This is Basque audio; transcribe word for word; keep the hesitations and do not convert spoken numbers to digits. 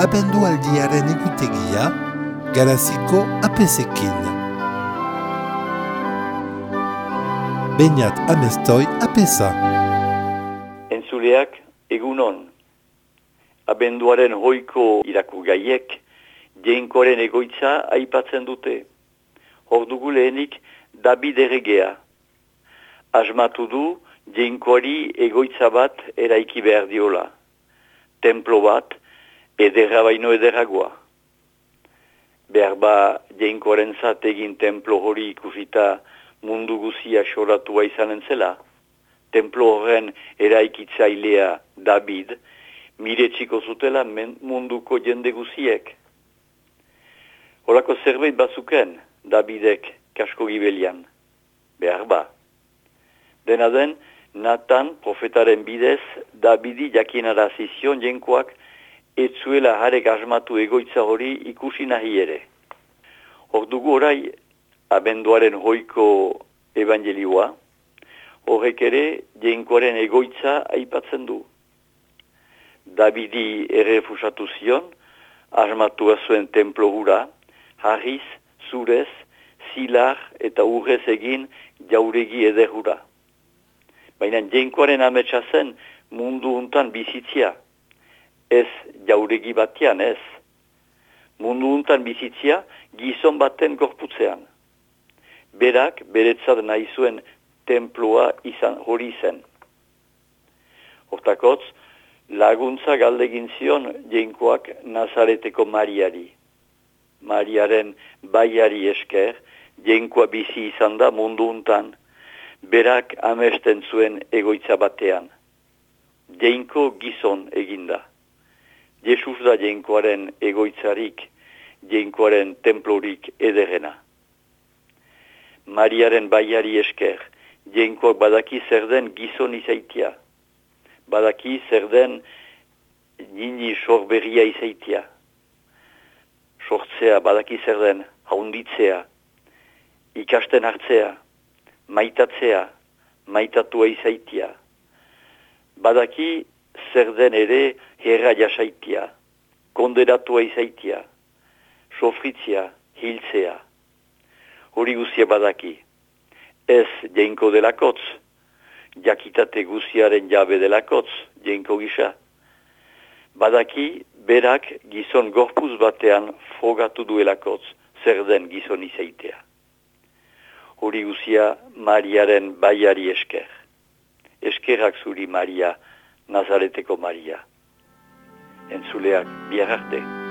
abendualdiaren egutegia, Garaziko apesekin. Beñat Amestoi apesa. Entzuleak egunon. Abenduaren hoiko irakurgaiek Jainkoaren egoitza aipatzen dute. Hor dugu lehenik David erregea. Asmatu du Jainkoari egoitza bat eraiki behar diola. Templo bat ederra baino ederragoa. Behar ba Jainkoaren zat egin templo hori ikusita mundu guzia xoratua izanen zela. Templo horren eraikitzailea David miretxiko zutela munduko jende guziek. Horako zerbait bazuken Davidek kasko gibelian. Behar ba. Dena den, Natan profetaren bidez Davidi jakinarazi zion Jainkoak etzuela harek asmatu egoitza hori ikusi nahi ere. Hor dugu orai abenduaren hoiko evangelioa, horrek ere Jainkoaren egoitza aipatzen du. Davidi errefusatu zion, asmatua zuen templo hura, harriz, zurez, zilar eta urrez egin jauregi eder hura. Baina Jainkoaren ametsa zen mundu untan bizitzia. Ez jauregi batean, ez. Mundu untan bizitzia gizon baten gorputzean. Berak beretzat nahi zuen temploa izan hori zen. Hortakotz, laguntza galdegin zion Jainkoak Nazareteko Mariari. Mariaren baiari esker, Jainkoa bizi izan da mundu untan, berak amesten zuen egoitza batean. Jainko gizon eginda. Jesus da Jainkoaren egoitzarik, Jainkoaren templorik ederena. Mariaren baiari esker, Jainkoak badaki zer den gizon izaitia. Badaki zer den nini sorberria izaitia. Sortzea, badaki zer den haunditzea, ikasten hartzea, maitatzea, maitatua izaitia. Badaki zer den ere herra jasaitia, konderatua izaitia, sofritzia, hiltzea. Hori guzia badaki. Ez Jainko delakotz, jakitate guziaren jabe delakotz, Jainko gisa. Badaki berak gizon gorpuz batean frogatu duelakotz, zer den gizon izaitea. Hori guzia Mariaren baiari esker. Eskerrak zuri Maria, Nazareteko Maria. Entzuleak, bihar arte.